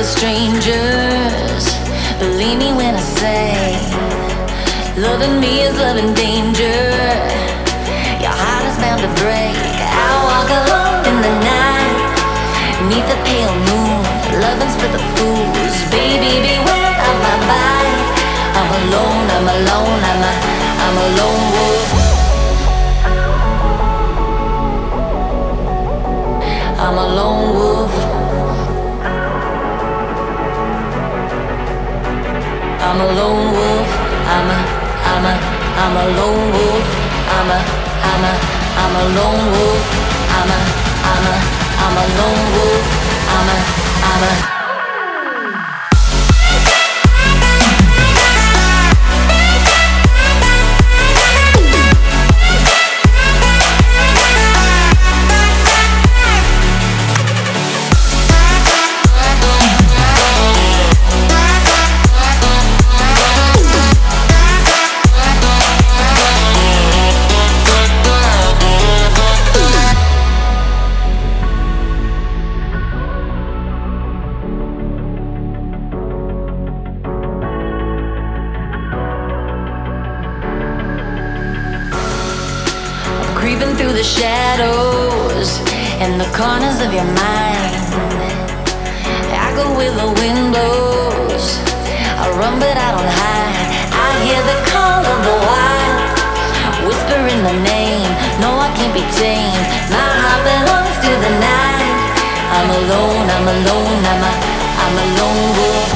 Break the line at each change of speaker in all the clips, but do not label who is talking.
strangers. Believe me when I say, loving me is loving danger. Your heart is bound to break. I walk alone in the night, neath the pale moon. Loving's for the fools. Baby, beware of my bite. I'm alone, I'm alone, I'm a lone wolf. I'm a lone wolf. I'm a lone wolf. I'm a lone wolf. I'm a lone wolf. I'm a lone wolf. I'm a creeping through the shadows and the corners of your mind. I go where the wind blows. I run but I don't hide. I hear the call of the wild, whispering the name. No, I can't be tamed. My heart belongs to the night. I'm alone, I'm alone, I'm a lone wolf.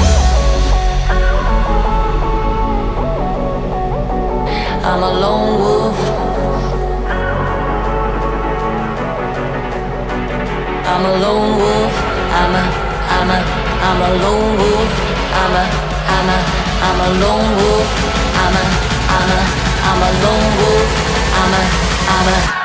I'm a lone wolf. I'm a lone wolf. I'm a lone wolf. I'm a lone wolf. I'm a lone wolf. I'm a